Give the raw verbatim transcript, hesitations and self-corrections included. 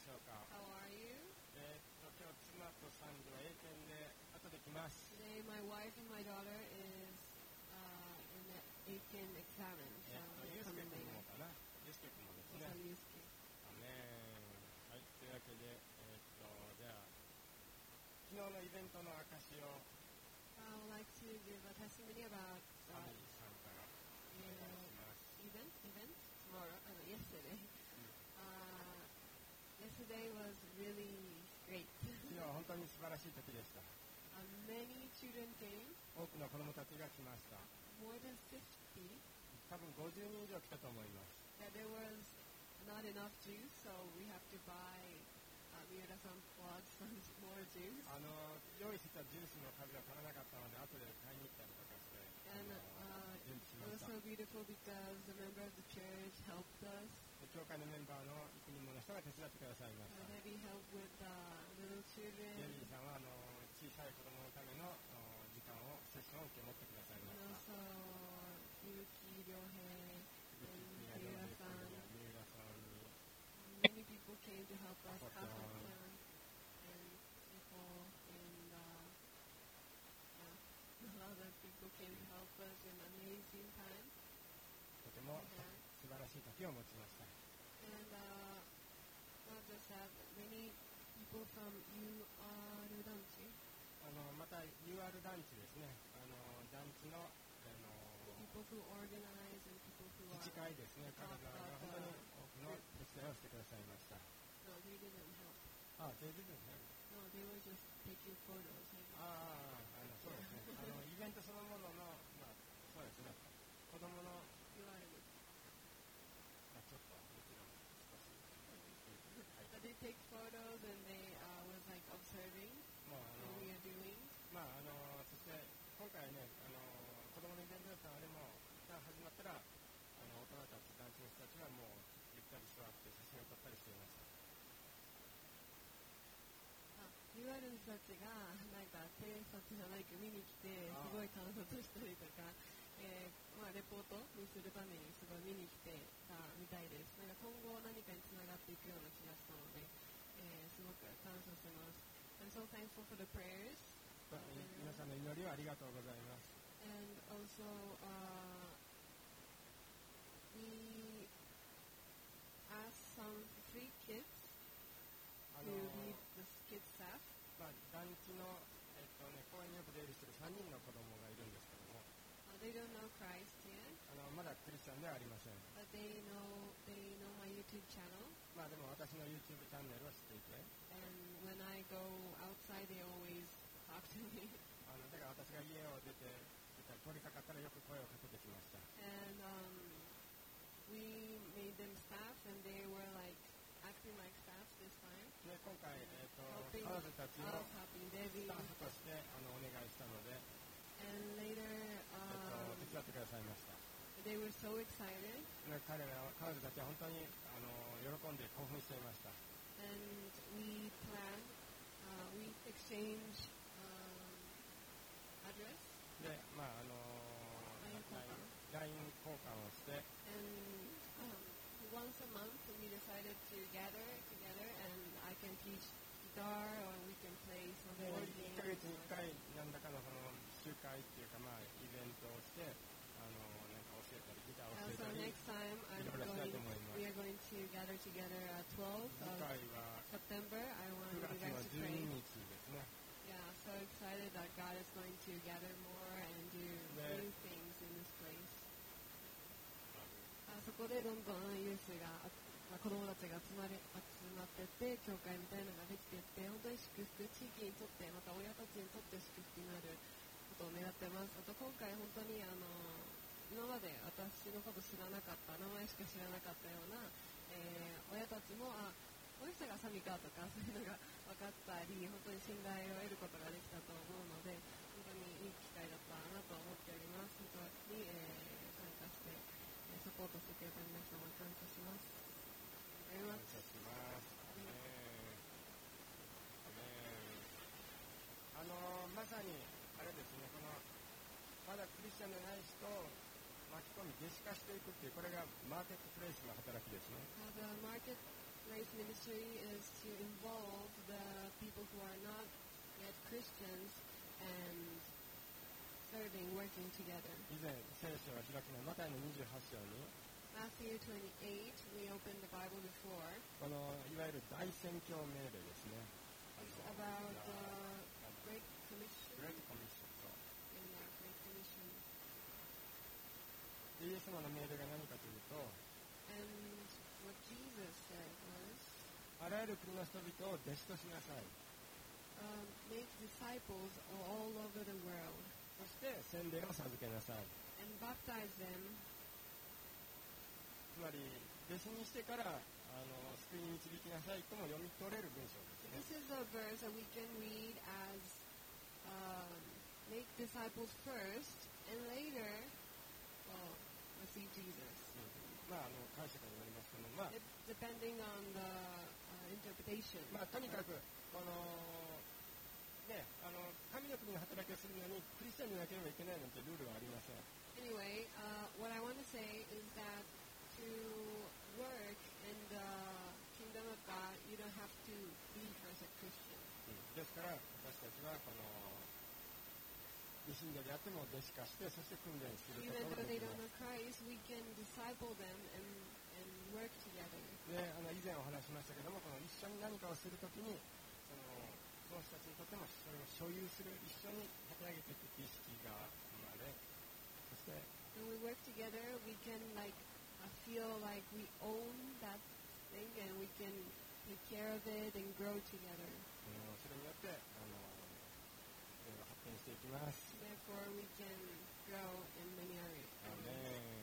しょうか。 How are you? えー、っと今日妻と三女は英検で後で来ます。 Today my wife and my daughter is uh, in the Aiken examen, え so ー、っと they're ゆうすけ coming 君 later. もかな。ゆうすけ君もですね。 Also Yusuke. アメン。はい、というわけで、えー、っとじゃあ昨日のイベントの証を I would like to give a testimony about サ uh, ミーさんからお願いします。 event, event tomorrow, uh, yesterday. Uh, yesterday was really great. 昨日は本当に素晴らしい時でした。 uh, many children came, 多くの子供たちが来ました。 more than fifty. 多分ごじゅうにん以上来たと思います。 Yeah, there was not enough juice, so we have to buy uh, Miura-san bought some more juice. あの用意したジュースの数が足らなかったので後で買いに行ったりとかして、 And あの uh, 準備し it ま was した。 so beautiful because the member of the church helped us. で教会のメンバーの幾人もの人が手伝ってくださいました。 Uh, maybe help with uh, little デ children. ビーさんはあの小さい子供のためのあ時間をセッションを受け持ってくださいま And した。 also Yuki, Ryohei, ゆき and やりょう Miura-san. や三浦さんに Many people came to help us. Hakotan. Hakotan and people and uh, yeah, a lot of people came to help us in an amazing time. とても Yeah. 素晴らしい時を持ちました。 And uh, not just that, many people from U R Danchi, あのまた ユーアール 団地ですね。あの団地のあ the の people who organize and people who 自治 are 会ですね。彼らが本当に多くの手伝いをしてくださいました。 no, they didn't help. あ、全然ね。 No, they were just taking photos. ああ、あのそうですね。あのイベントそのもののまあそうですね。子供の U R です。 まあちょっともちろん少し、はい、 But they take photos and they uh, was like observing もうあ what の we are doing. まああのそして今回ねあの子供のイベントだったのでも一旦始まったらあの大人たち団地の人たちはもうゆったり座って写真を撮ったりしていました。 ユーアール の人たちがなんか偵察じゃないか見に来てすごい観察したりとか、えーまあ、レポートにするためにすごい見に来てたみたいです。なんか今後何かにつながっていくような気がしたので、えー、すごく感謝してます。I'm so thankful for the prayers. 皆さんの祈りをありがとうございます。 And also, uh, we asked some three kids あ to の lead the kid staff. まあ団地のえっとね公園によく出入りするさんにんの子供がいるんですけども、 Uh, they don't know Christ yet, あのまだクリスチャンではありません。 but they know they know my YouTube channel. まあでも私の YouTube チャンネルを知っていて、 And when I go outside, they always talk to me. あのだから私が家を出て通りかかったらよく声をかけてきました。 And um, we made them staff, and they were like acting like staff this time, で今回、えー、と helping 彼女たちを us, helping ス Debbie. タッフとしてあのお願いしたので、 And later, えー、と um, 手伝ってくださいました。 they were so excited, で彼らは彼女たちは本当にあの喜んで興奮していました。 and we planned, uh, we exchanged um, address, でまああの LINE 交換ライン 交換をして、 and um, once a month we decided to gather together, and I can teach guitar, or we can play some で board いっかげつにいっ games. かい何らかのその集会っていうかまあイベントをしてあのなんか教えたりギターを Uh, 教 so えたり、 next time I'm いろいろしたい going, と思います。 we are going to gather together at twelfth 次 of 回は September. I want 9 you 月 guys の to 12 pray. 日ですね。 Yeah, so excited that God is going to gather more and do Yeah. new things in this place. あそこでどんどんユースが、まあ、子供たちが集まれ集まってって教会みたいなのができていって本当に祝福地域にとってまた親たちにとって祝福になることを願ってます。あと今回本当にあの今まで私のこと知らなかった名前しか知らなかったような、えー、親たちもあこの人がサミかとかそういうのが分かったり本当に信頼を得ることができたと思うので本当にいい機会だったなと思っております。本当に、えー、参加してえーサポートしてくれた皆様感謝します。ありがとうございます。 感謝します。ねえねえあのまさにあれですねこのまだクリスチャンでない人を巻き込み弟子化していくっていうこれがマーケットプレイスの働きですね。 Uh, the marketplace Grace Ministry is to involve the people who are not yet Christians and serving, working together. 以前聖書を開くのはマタイのにじゅうはち章に Matthew twenty-eight, we opened the Bible before. このいわゆる大宣教命令ですね。 It's about the Great Commission. グレートコミッションと In the Great Commission. でイエス様の命令が何かというと、 And what Jesus said was, あらゆる国の人々を弟子としなさい。 um, make disciples all over the world そして洗礼を授けなさい。 and baptize them. つまり弟子にしてからあの救いに導きなさいとも読み取れる文章ですね。 This is a verse that we can read as um, make disciples first and later well, receive Jesus. まああの解釈によりますけど、まあ It, depending on the uh, interpretation. まあとにかくこのねあの神の国の働きをするのにクリスチャンでなければいけないなんてルールはありません。 Anyway, uh, what I want to say is that to work in the kingdom of God, you don't have to be first a Christian. ですから私たちはこの信者であっても弟子化してそして訓練するこ Even とが though で they き don't ま know Christ, we can disciple them and, and work together. す。であの以前お話しましたけどもこの一緒に何かをするときにそのその人たちにとってもそれを所有する一緒に立て上げていくっていう意識が生まれそして When we work together, we can like uh, feel like we own that thing and we can take care of it and grow together. あのそれによってあのいろいろ発展していきます。 Therefore, we can grow in many areas. アーメン